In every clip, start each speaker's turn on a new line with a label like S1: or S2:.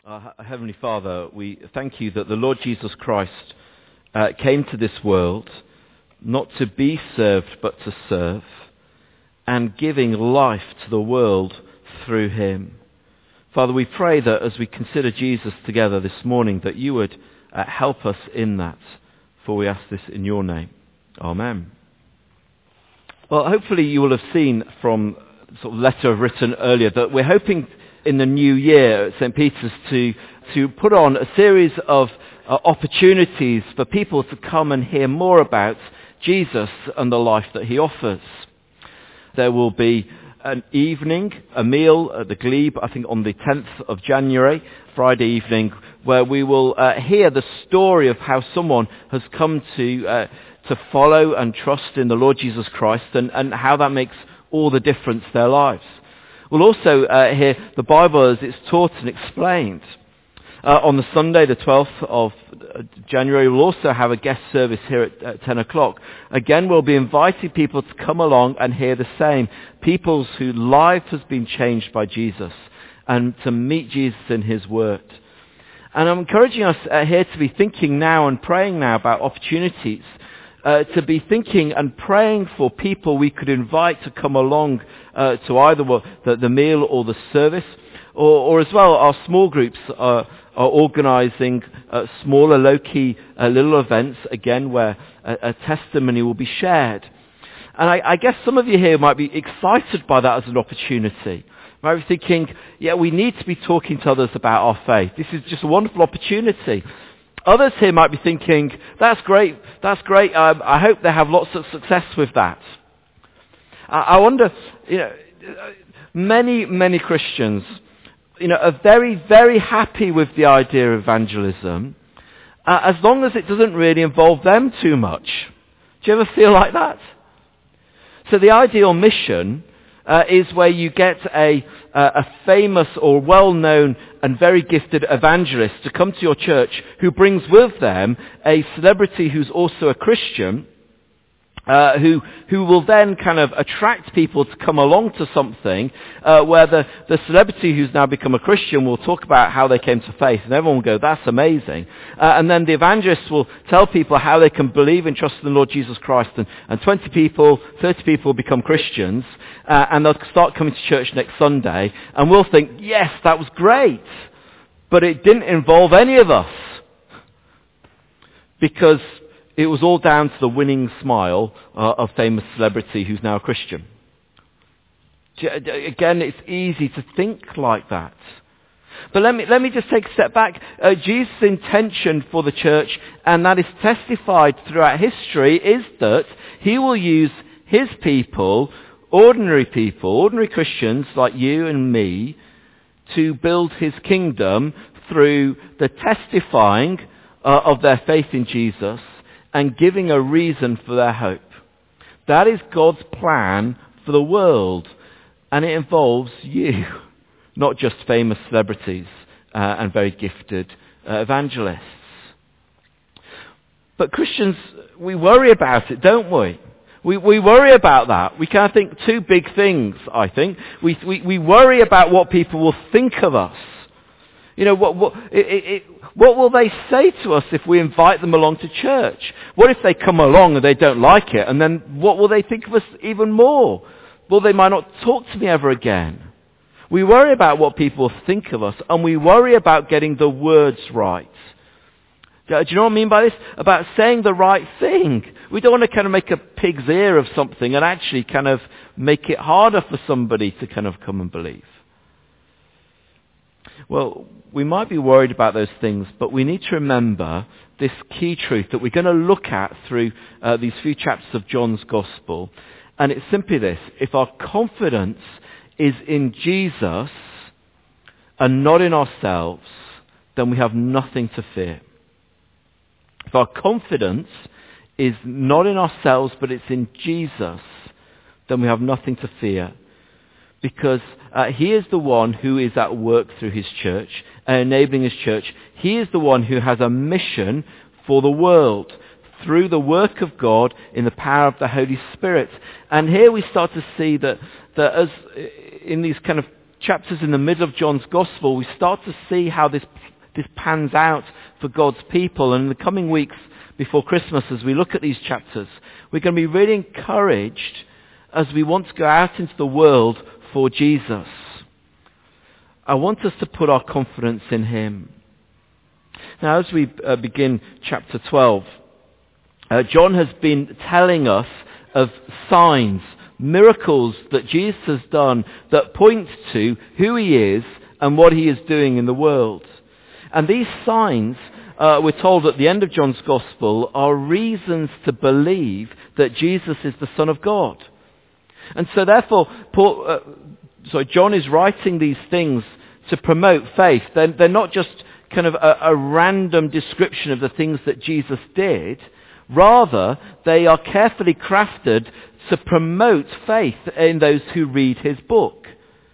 S1: Heavenly Father, we thank you that the Lord Jesus Christ came to this world not to be served but to serve, and giving life to the world through him. Father, we pray that as we consider Jesus together this morning, that you would help us in that, for we ask this in your name. Amen. Well, hopefully you will have seen from the sort of letter I've written earlier that we're hoping in the new year at St. Peter's to put on a series of opportunities for people to come and hear more about Jesus and the life that he offers. There will be an evening, a meal at the Glebe, I think on the 10th of January, Friday evening, where we will hear the story of how someone has come to follow and trust in the Lord Jesus Christ and how that makes all the difference to their lives. We'll also hear the Bible as it's taught and explained. On the Sunday, the 12th of January, we'll also have a guest service here at 10 o'clock. Again, we'll be inviting people to come along and hear the same. People whose life has been changed by Jesus and to meet Jesus in his word. And I'm encouraging us here to be thinking now and praying now about opportunities. To be thinking and praying for people we could invite to come along to either the meal or the service, or as well our small groups are organising smaller low-key little events, again where a testimony will be shared. And I guess some of you here might be excited by that as an opportunity. Might be thinking, yeah, we need to be talking to others about our faith. This is just a wonderful opportunity. Others here might be thinking, that's great, I hope they have lots of success with that. I wonder, many Christians, are very, very happy with the idea of evangelism, as long as it doesn't really involve them too much. Do you ever feel like that? So the ideal mission is where you get a famous or well-known and very gifted evangelist to come to your church who brings with them a celebrity who's also a Christian, who will then kind of attract people to come along to something where the celebrity who's now become a Christian will talk about how they came to faith, and everyone will go, that's amazing. And then the evangelist will tell people how they can believe and trust in the Lord Jesus Christ, and 20 people, 30 people will become Christians, and they'll start coming to church next Sunday, and we'll think, yes, that was great, but it didn't involve any of us, because it was all down to the winning smile of famous celebrity who's now a Christian. Again, it's easy to think like that. But let me just take a step back. Jesus' intention for the church, and that is testified throughout history, is that he will use his people, ordinary Christians like you and me, to build his kingdom through the testifying of their faith in Jesus, and giving a reason for their hope. That is God's plan for the world, and it involves you, not just famous celebrities and very gifted evangelists. But Christians, we worry about it, don't we? We worry about that. We kind of think two big things, I think. We worry about what people will think of us. What will they say to us if we invite them along to church? What if they come along and they don't like it? And then what will they think of us even more? Well, they might not talk to me ever again. We worry about what people think of us, and we worry about getting the words right. Do you know what I mean by this? About saying the right thing. We don't want to kind of make a pig's ear of something and actually kind of make it harder for somebody to kind of come and believe. Well, we might be worried about those things, but we need to remember this key truth that we're going to look at through these few chapters of John's Gospel. And it's simply this: if our confidence is in Jesus and not in ourselves, then we have nothing to fear. If our confidence is not in ourselves, but it's in Jesus, then we have nothing to fear. Because he is the one who is at work through his church, enabling his church. He is the one who has a mission for the world through the work of God in the power of the Holy Spirit. And here we start to see that as in these kind of chapters in the middle of John's Gospel, we start to see how this pans out for God's people. And in the coming weeks before Christmas, as we look at these chapters, we're going to be really encouraged as we want to go out into the world for Jesus. I want us to put our confidence in him. Now, as we begin chapter 12, John has been telling us of signs, miracles that Jesus has done that point to who he is and what he is doing in the world. And these signs, we're told at the end of John's Gospel, are reasons to believe that Jesus is the Son of God. And so therefore, John is writing these things to promote faith. They're not just kind of a random description of the things that Jesus did. Rather, they are carefully crafted to promote faith in those who read his book.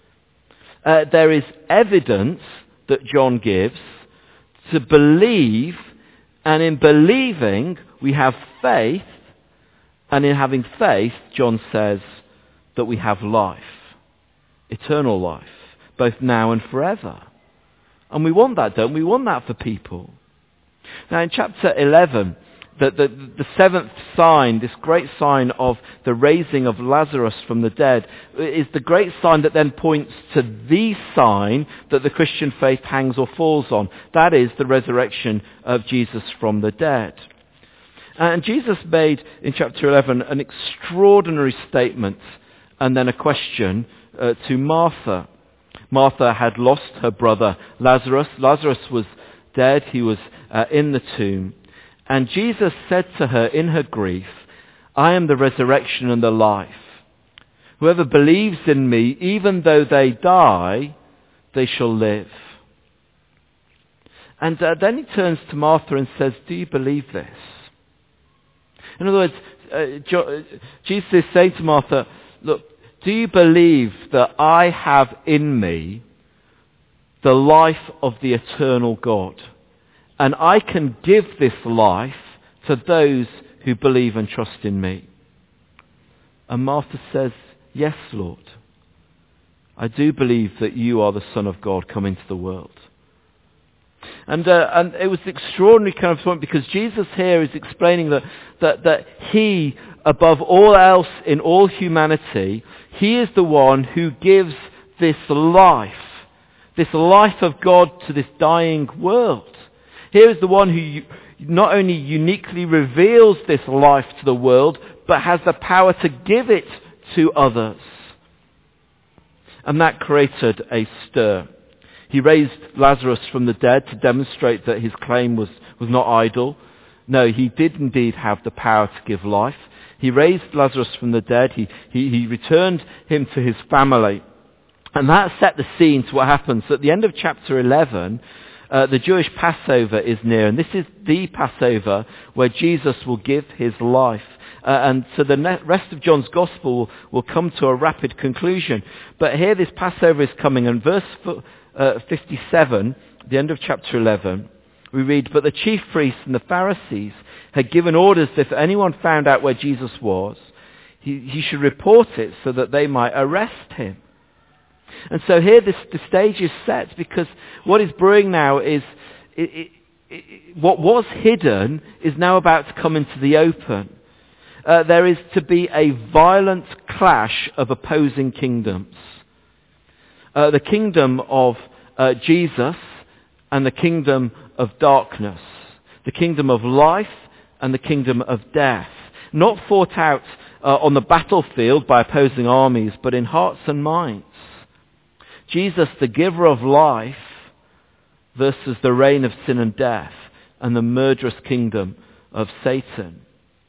S1: There is evidence that John gives to believe, and in believing we have faith, and in having faith, John says that we have life, eternal life, both now and forever. And we want that, don't we? We want that for people. Now in chapter 11, the seventh sign, this great sign of the raising of Lazarus from the dead, is the great sign that then points to the sign that the Christian faith hangs or falls on. That is the resurrection of Jesus from the dead. And Jesus made, in chapter 11, an extraordinary statement and then a question to Martha. Martha had lost her brother Lazarus. Lazarus was dead. He was in the tomb. And Jesus said to her in her grief, I am the resurrection and the life. Whoever believes in me, even though they die, they shall live. And then he turns to Martha and says, do you believe this? In other words, Jesus is saying to Martha, look, do you believe that I have in me the life of the eternal God? And I can give this life to those who believe and trust in me. And Martha says, yes, Lord. I do believe that you are the Son of God come into the world. And it was an extraordinary kind of point, because Jesus here is explaining that he, above all else in all humanity, he is the one who gives this life of God to this dying world. Here is the one who not only uniquely reveals this life to the world, but has the power to give it to others. And that created a stir. He raised Lazarus from the dead to demonstrate that his claim was not idle. No, he did indeed have the power to give life. He raised Lazarus from the dead. He returned him to his family. And that set the scene to what happens. At the end of chapter 11, the Jewish Passover is near, and this is the Passover where Jesus will give his life. And so the rest of John's Gospel will come to a rapid conclusion. But here this Passover is coming, and verse 57, the end of chapter 11, we read, but the chief priests and the Pharisees had given orders that if anyone found out where Jesus was, he should report it so that they might arrest him. And so here the stage is set, because what is brewing now is what was hidden is now about to come into the open. There is to be a violent clash of opposing kingdoms. The kingdom of Jesus and the kingdom of darkness. The kingdom of life and the kingdom of death. Not fought out on the battlefield by opposing armies, but in hearts and minds. Jesus, the giver of life, versus the reign of sin and death and the murderous kingdom of Satan.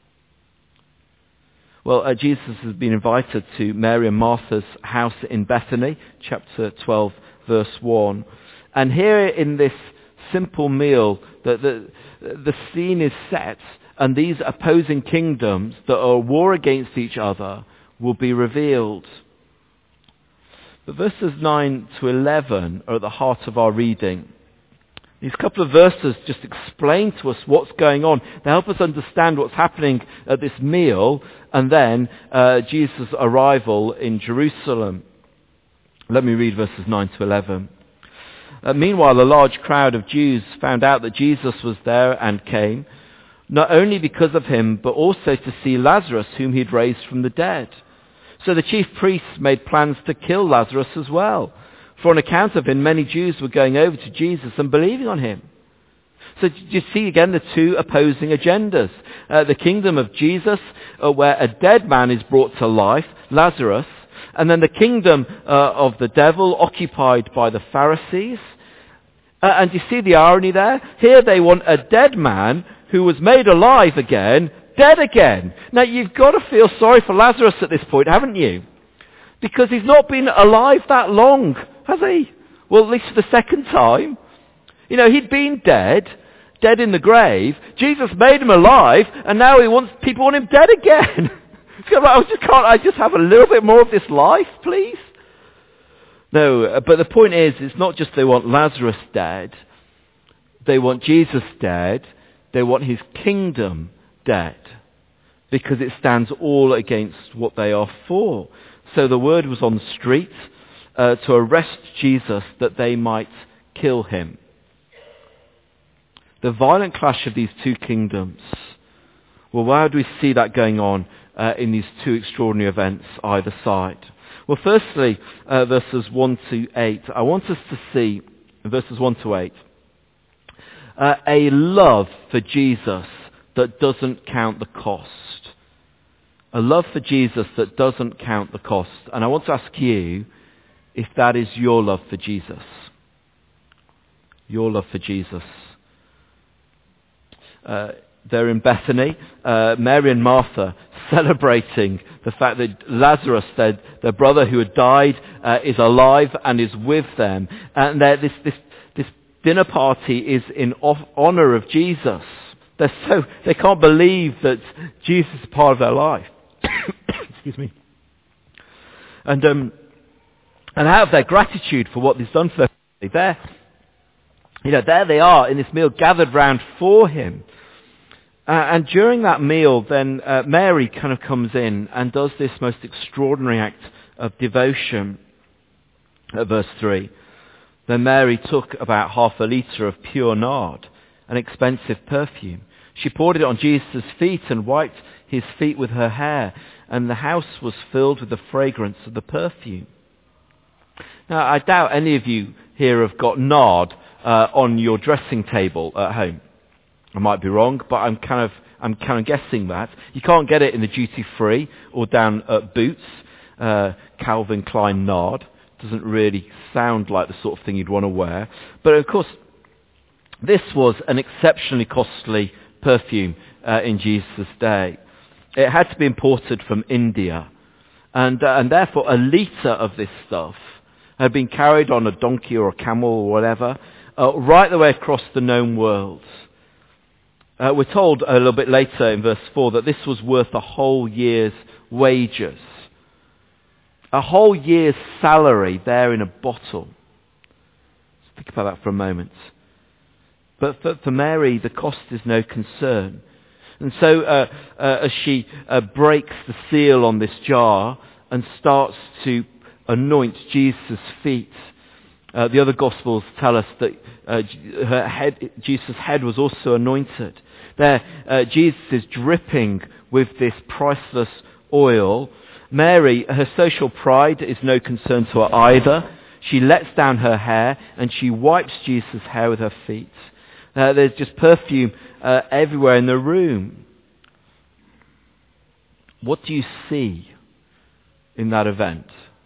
S1: Well, Jesus has been invited to Mary and Martha's house in Bethany, chapter 12, verse 1. And here in this simple meal, the scene is set, and these opposing kingdoms that are at war against each other will be revealed. But verses 9 to 11 are at the heart of our reading. These couple of verses just explain to us what's going on. They help us understand what's happening at this meal, and then Jesus' arrival in Jerusalem. Let me read verses 9 to 11. Meanwhile, a large crowd of Jews found out that Jesus was there and came, not only because of him, but also to see Lazarus, whom he'd raised from the dead. So the chief priests made plans to kill Lazarus as well. For on account of him, many Jews were going over to Jesus and believing on him. So you see again the two opposing agendas. The kingdom of Jesus, where a dead man is brought to life, Lazarus, and then the kingdom of the devil, occupied by the Pharisees. And you see the irony there? Here they want a dead man who was made alive again, dead again. Now you've got to feel sorry for Lazarus at this point, haven't you? Because he's not been alive that long, has he? Well, at least for the second time. You know, he'd been dead in the grave. Jesus made him alive, and now people want him dead again. Can't I just have a little bit more of this life, please? No, but the point is, it's not just they want Lazarus dead. They want Jesus dead. They want his kingdom dead. Because it stands all against what they are for. So the word was on the street to arrest Jesus that they might kill him. The violent clash of these two kingdoms. Well, why do we see that going on in these two extraordinary events either side? Well, firstly, verses 1 to 8. I want us to see, verses 1 to 8, a love for Jesus that doesn't count the cost. A love for Jesus that doesn't count the cost. And I want to ask you if that is your love for Jesus. Your love for Jesus. They're in Bethany, Mary and Martha, celebrating the fact that Lazarus, their brother who had died, is alive and is with them. And this dinner party is in honor of Jesus. They can't believe that Jesus is part of their life. Excuse me. And out of their gratitude for what he's done for them, there they are in this meal, gathered round for him. And during that meal, then Mary kind of comes in and does this most extraordinary act of devotion. At verse 3, then Mary took about 1/2 litre of pure nard, an expensive perfume. She poured it on Jesus' feet and wiped his feet with her hair, and the house was filled with the fragrance of the perfume. Now, I doubt any of you here have got nard on your dressing table at home. I might be wrong, but I'm kind of guessing that. You can't get it in the duty free or down at Boots, Calvin Klein nard. Doesn't really sound like the sort of thing you'd want to wear. But of course, this was an exceptionally costly perfume in Jesus' day. It had to be imported from India. And therefore a litre of this stuff had been carried on a donkey or a camel or whatever, right the way across the known world. We're told a little bit later in verse 4 that this was worth a whole year's wages. A whole year's salary there in a bottle. Let's think about that for a moment. But for Mary, the cost is no concern. And so as she breaks the seal on this jar and starts to anoint Jesus' feet, the other Gospels tell us that Jesus' head was also anointed. There, Jesus is dripping with this priceless oil. Mary, her social pride is no concern to her either. She lets down her hair and she wipes Jesus' hair with her feet. There's just perfume everywhere in the room. What do you see in that event?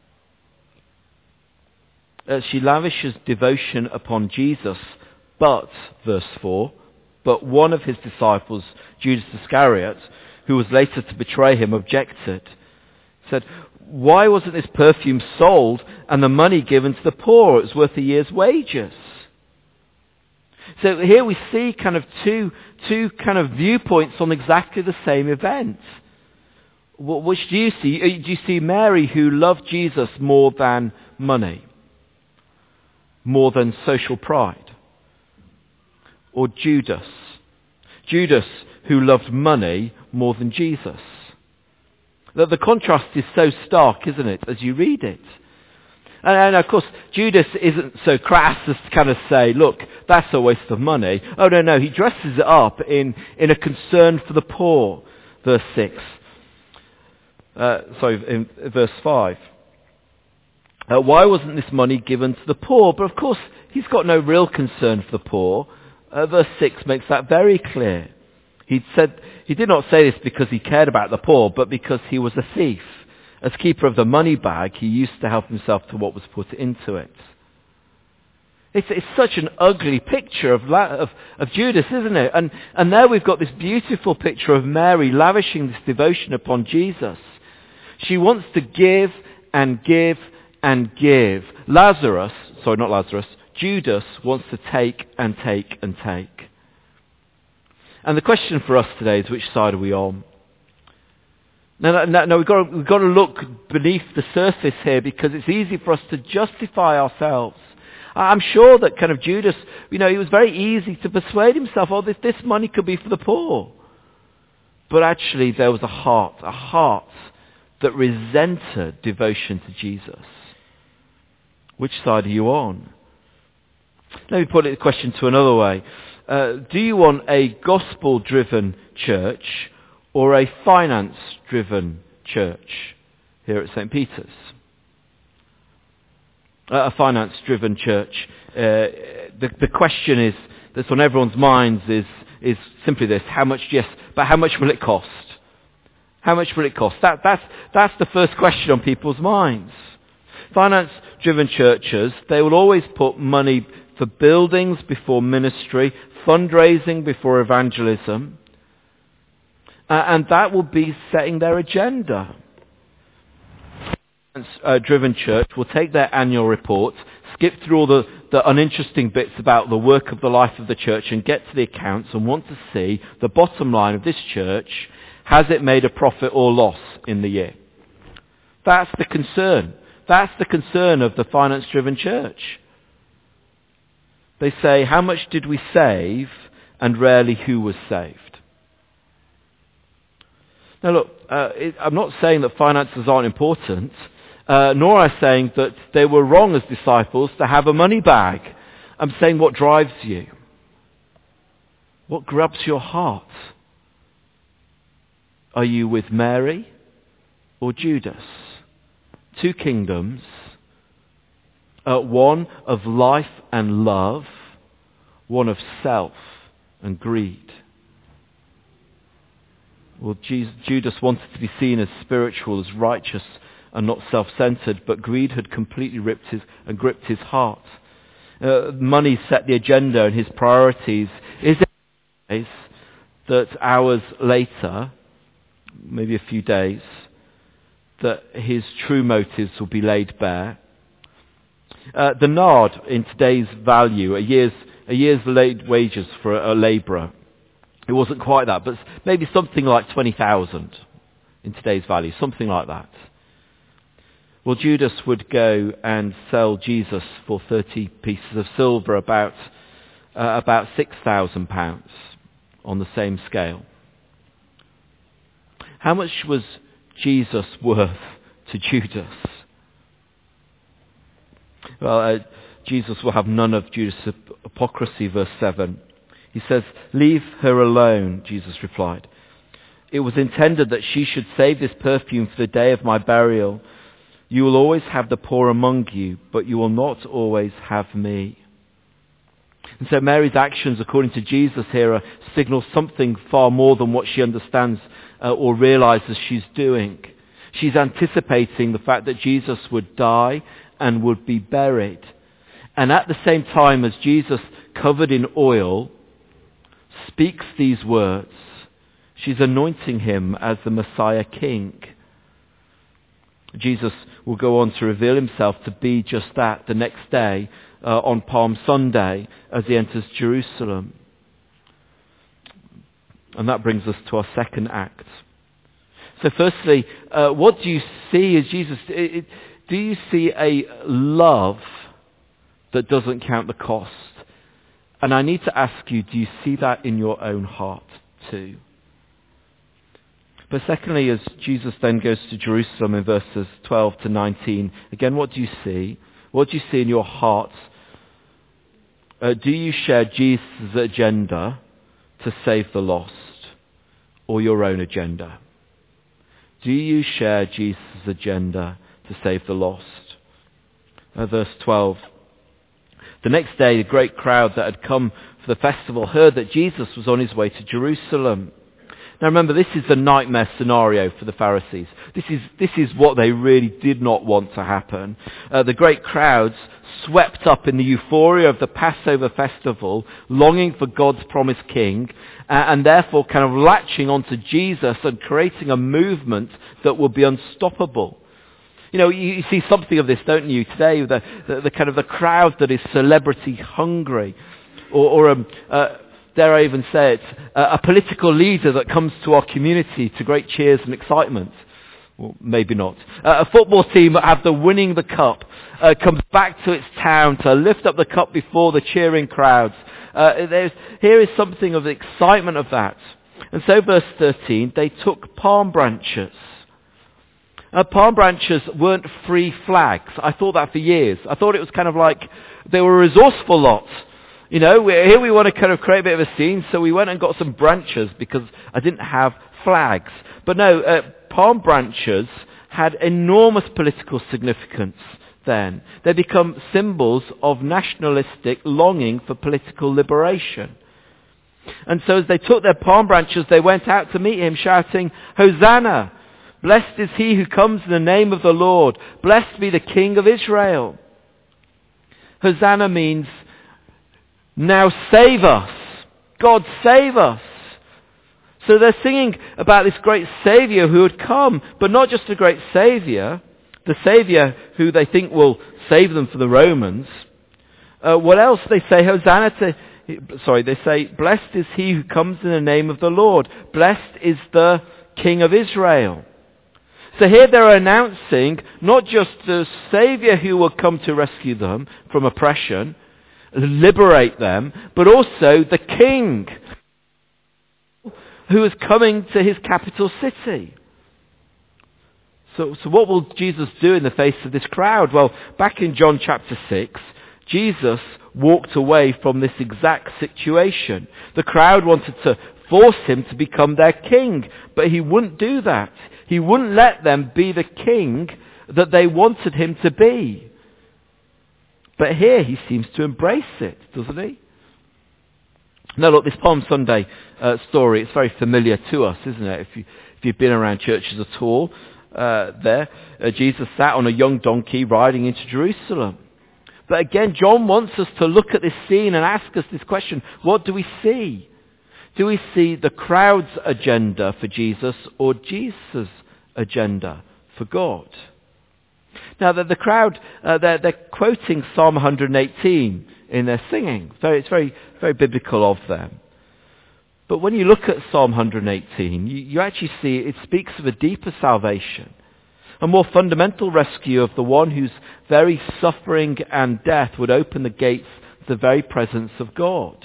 S1: She lavishes devotion upon Jesus, but, verse 4, but one of his disciples, Judas Iscariot, who was later to betray him, objected. Said, why wasn't this perfume sold and the money given to the poor? It was worth a year's wages. So here we see kind of two kind of viewpoints on exactly the same event. Which do you see? Do you see Mary who loved Jesus more than money? More than social pride? Or Judas? Judas who loved money more than Jesus? The contrast is so stark, isn't it, as you read it? And of course, Judas isn't so crass as to kind of say, look, that's a waste of money. Oh, no, he dresses it up in a concern for the poor. Verse 6. In verse 5. Why wasn't this money given to the poor? But of course, he's got no real concern for the poor. Verse 6 makes that very clear. He did not say this because he cared about the poor, but because he was a thief. As keeper of the money bag, he used to help himself to what was put into it. It's such an ugly picture of Judas, isn't it? And there we've got this beautiful picture of Mary lavishing this devotion upon Jesus. She wants to give and give and give. Judas wants to take and take and take. And the question for us today is, which side are we on? No, we've got to look beneath the surface here, because it's easy for us to justify ourselves. I'm sure that kind of Judas, it was very easy to persuade himself, this money could be for the poor. But actually there was a heart that resented devotion to Jesus. Which side are you on? Let me put the question to another way. Do you want a gospel-driven church or a finance-driven church here at St. Peter's? A finance-driven church. The question that's on everyone's minds is simply this: how much will it cost? How much will it cost? That's the first question on people's minds. Finance-driven churches, they will always put money for buildings before ministry, fundraising before evangelism, and that will be setting their agenda. Driven church will take their annual report, skip through all the uninteresting bits about the work of the life of the church, and get to the accounts and want to see the bottom line of this church. Has it made a profit or loss in the year? That's the concern. That's the concern of the finance-driven church. They say, how much did we save, and rarely who was saved. Now look, I'm not saying that finances aren't important, nor am I saying that they were wrong as disciples to have a money bag. I'm saying what drives you. What grabs your heart? Are you with Mary or Judas? Two kingdoms, one of life and love, one of self and greed. Well, Judas wanted to be seen as spiritual, as righteous, and not self-centered, but greed had completely gripped his heart. Money set the agenda and his priorities. Is it that hours later, maybe a few days, that his true motives will be laid bare? The denarius in today's value, a year's wages for a labourer. It wasn't quite that, but maybe something like 20,000 in today's value, something like that. Well, Judas would go and sell Jesus for 30 pieces of silver, about £6,000 on the same scale. How much was Jesus worth to Judas? Well, Jesus will have none of Judas' hypocrisy, verse 7. He says, "Leave her alone," Jesus replied. "It was intended that she should save this perfume for the day of my burial. You will always have the poor among you, but you will not always have me." And so Mary's actions, according to Jesus here, signal something far more than what she understands or realizes she's doing. She's anticipating the fact that Jesus would die and would be buried. And at the same time as Jesus, covered in oil, speaks these words, she's anointing him as the Messiah King. Jesus will go on to reveal himself to be just that the next day on Palm Sunday as he enters Jerusalem. And that brings us to our second act. So firstly, what do you see as Jesus? Do you see a love that doesn't count the cost? And I need to ask you, do you see that in your own heart too? But secondly, as Jesus then goes to Jerusalem in verses 12 to 19, again, what do you see? What do you see in your heart? Do you share Jesus' agenda to save the lost, or your own agenda? Do you share Jesus' agenda to save the lost? Verse 12. The next day, the great crowd that had come for the festival heard that Jesus was on his way to Jerusalem. Now remember, this is the nightmare scenario for the Pharisees. This is what they really did not want to happen. The great crowds, swept up in the euphoria of the Passover festival, longing for God's promised king, and therefore kind of latching onto Jesus and creating a movement that will be unstoppable. You know, you see something of this, don't you, today? The kind of the crowd that is celebrity hungry, or dare I even say it, a political leader that comes to our community to great cheers and excitement. Well, maybe not. A football team that after winning the cup comes back to its town to lift up the cup before the cheering crowds. Here is something of the excitement of that. And so verse 13, they took palm branches. Palm branches weren't free flags. I thought that for years. I thought it was kind of like they were a resourceful lot. You know, here we want to kind of create a bit of a scene, so we went and got some branches because I didn't have flags. But no, palm branches had enormous political significance then. They become symbols of nationalistic longing for political liberation. And so as they took their palm branches, they went out to meet him shouting, "Hosanna! Blessed is he who comes in the name of the Lord. Blessed be the King of Israel." Hosanna means, now save us. God, save us. So they're singing about this great Saviour who had come, but not just a great Saviour, the Saviour who they think will save them for the Romans. What else? They say, they say, blessed is he who comes in the name of the Lord. Blessed is the King of Israel. So here they're announcing not just the Saviour who will come to rescue them from oppression, liberate them, but also the King who is coming to his capital city. So what will Jesus do in the face of this crowd? Well, back in John chapter 6, Jesus walked away from this exact situation. The crowd wanted to force him to become their king, but he wouldn't do that. He wouldn't let them be the king that they wanted him to be. But here he seems to embrace it, doesn't he? Now look, this Palm Sunday story, it's very familiar to us, isn't it? If you've been around churches at all, Jesus sat on a young donkey riding into Jerusalem. But again, John wants us to look at this scene and ask us this question: what do we see? Do we see the crowd's agenda for Jesus or Jesus' agenda for God? Now, the crowd, they're quoting Psalm 118 in their singing. So it's very, very biblical of them. But when you look at Psalm 118, you actually see it speaks of a deeper salvation, a more fundamental rescue of the one whose very suffering and death would open the gates to the very presence of God.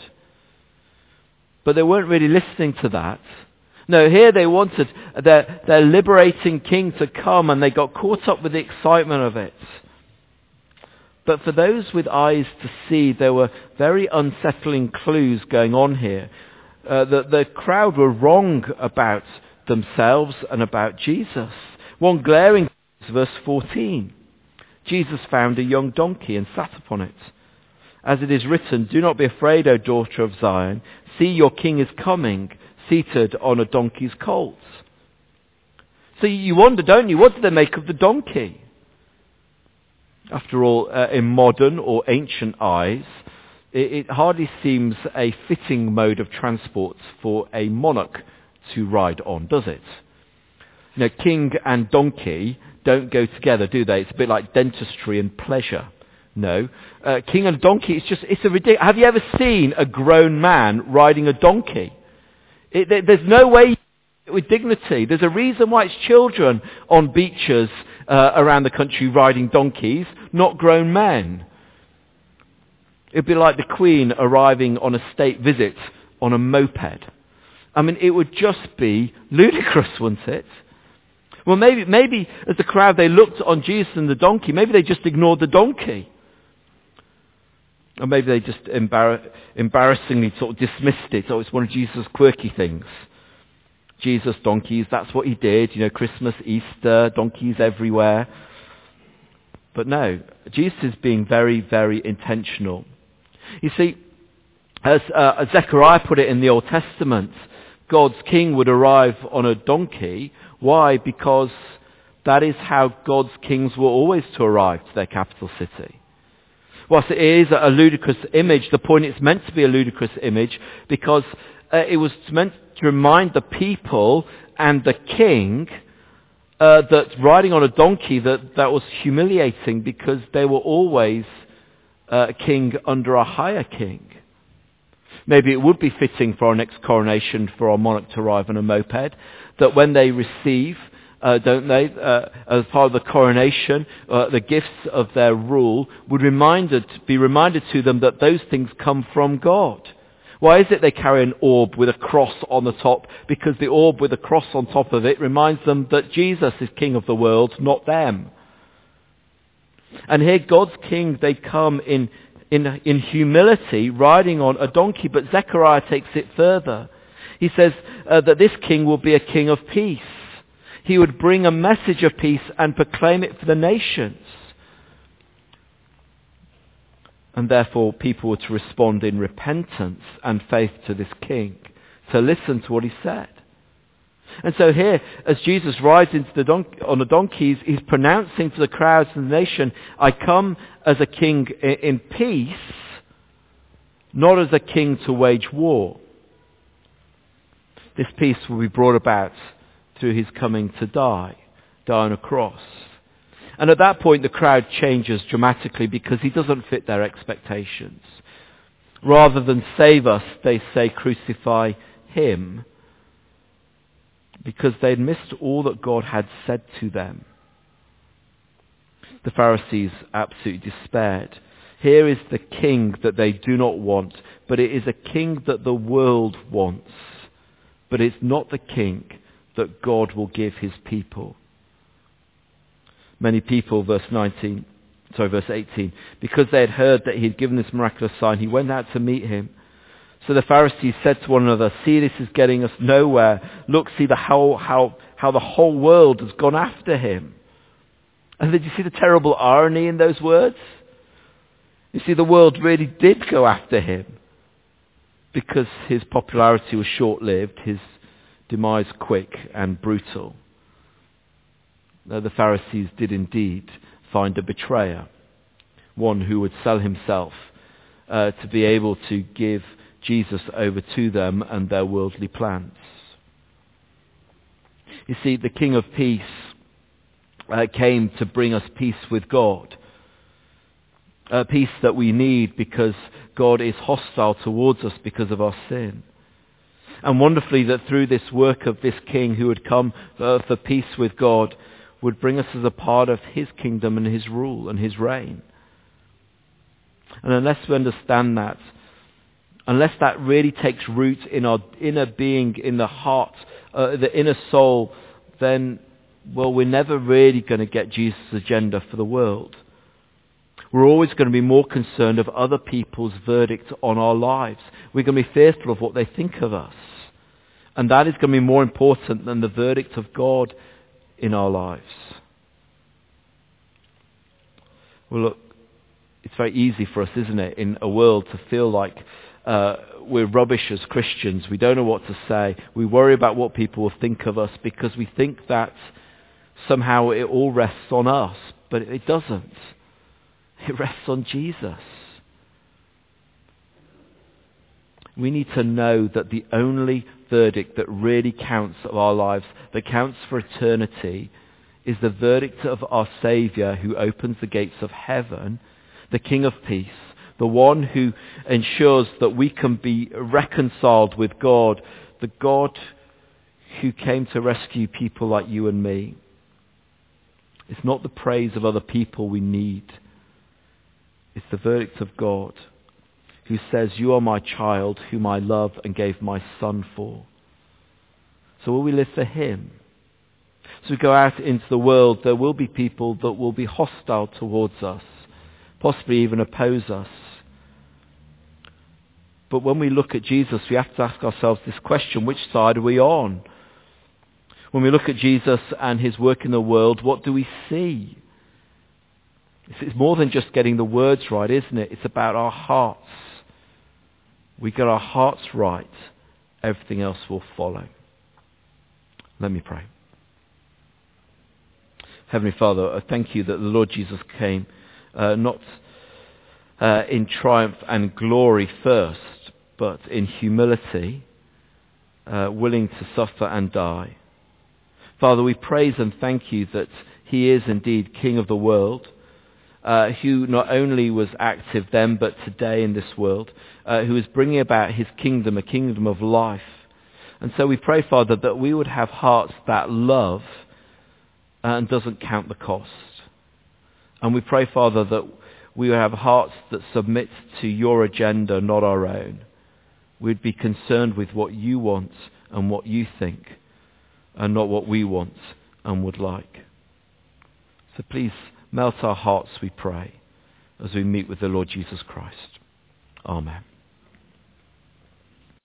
S1: But they weren't really listening to that. No, here they wanted their liberating king to come, and they got caught up with the excitement of it. But for those with eyes to see, there were very unsettling clues going on here. The crowd were wrong about themselves and about Jesus. One glaring verse 14. Jesus found a young donkey and sat upon it. As it is written, "Do not be afraid, O daughter of Zion. See, your king is coming, seated on a donkey's colt." So you wonder, don't you, what do they make of the donkey? After all, in modern or ancient eyes, it hardly seems a fitting mode of transport for a monarch to ride on, does it? You know, king and donkey don't go together, do they? It's a bit like dentistry and pleasure. No. King and donkey, it's a ridiculous... Have you ever seen a grown man riding a donkey? There's no way with dignity. There's a reason why it's children on beaches around the country riding donkeys, not grown men. It'd be like the Queen arriving on a state visit on a moped. I mean, it would just be ludicrous, wouldn't it? Well, maybe as the crowd, they looked on Jesus and the donkey, maybe they just ignored the donkey. Or maybe they just embarrassingly sort of dismissed it. Oh, it's one of Jesus' quirky things. Jesus, donkeys, that's what he did. Christmas, Easter, donkeys everywhere. But no, Jesus is being very, very intentional. You see, as Zechariah put it in the Old Testament, God's king would arrive on a donkey. Why? Because that is how God's kings were always to arrive to their capital city. Whilst it is a ludicrous image, the point it's meant to be a ludicrous image because it was meant to remind the people and the king that riding on a donkey that was humiliating because they were always a king under a higher king. Maybe it would be fitting for our next coronation for our monarch to arrive on a moped, that when they receive, don't they, as part of the coronation, the gifts of their rule, would be reminded to them that those things come from God. Why is it they carry an orb with a cross on the top? Because the orb with a cross on top of it reminds them that Jesus is king of the world, not them. And here God's king, they come in humility, riding on a donkey, but Zechariah takes it further. He says that this king will be a king of peace. He would bring a message of peace and proclaim it for the nations. And therefore people were to respond in repentance and faith to this king, to listen to what he said. And so here, as Jesus rides on the donkey, he's pronouncing to the crowds and the nation, I come as a king in peace, not as a king to wage war. This peace will be brought about through his coming to die on a cross. And at that point the crowd changes dramatically because he doesn't fit their expectations. Rather than save us, they say crucify him, because they'd missed all that God had said to them. The Pharisees absolutely despaired. Here is the king that they do not want, but it is a king that the world wants. But it's not the king that God will give his people. Many people, verse 18, because they had heard that he had given this miraculous sign, he went out to meet him. So the Pharisees said to one another, see, this is getting us nowhere. Look, see how the whole world has gone after him. And did you see the terrible irony in those words? You see, the world really did go after him because his popularity was short-lived, his demise quick and brutal. The Pharisees did indeed find a betrayer, one who would sell himself to be able to give Jesus over to them and their worldly plans. You see, the King of Peace came to bring us peace with God. Peace that we need because God is hostile towards us because of our sin. And wonderfully that through this work of this King who had come for peace with God would bring us as a part of his kingdom and his rule and his reign. And unless we understand that, unless that really takes root in our inner being, in the heart, the inner soul, then, well, we're never really going to get Jesus' agenda for the world. We're always going to be more concerned of other people's verdict on our lives. We're going to be fearful of what they think of us. And that is going to be more important than the verdict of God in our lives. Well, look, it's very easy for us, isn't it, in a world to feel like we're rubbish as Christians. We don't know what to say. We worry about what people will think of us because we think that somehow it all rests on us. But it doesn't. It rests on Jesus. We need to know that the only verdict that really counts of our lives, that counts for eternity, is the verdict of our Saviour who opens the gates of heaven, the King of Peace, the one who ensures that we can be reconciled with God, the God who came to rescue people like you and me. It's not the praise of other people we need. It's the verdict of God, who says, you are my child, whom I love and gave my son for. So will we live for him? As we go out into the world, there will be people that will be hostile towards us, possibly even oppose us. But when we look at Jesus, we have to ask ourselves this question: which side are we on? When we look at Jesus and his work in the world, what do we see? It's more than just getting the words right, isn't it? It's about our hearts. We get our hearts right, everything else will follow. Let me pray. Heavenly Father, I thank you that the Lord Jesus came not in triumph and glory first, but in humility, willing to suffer and die. Father, we praise and thank you that he is indeed King of the world, who not only was active then but today in this world, who is bringing about his kingdom, a kingdom of life. And so we pray, Father, that we would have hearts that love and doesn't count the cost. And we pray, Father, that we would have hearts that submit to your agenda, not our own. We'd be concerned with what you want and what you think, and not what we want and would like. So please melt our hearts, we pray, as we meet with the Lord Jesus Christ. Amen.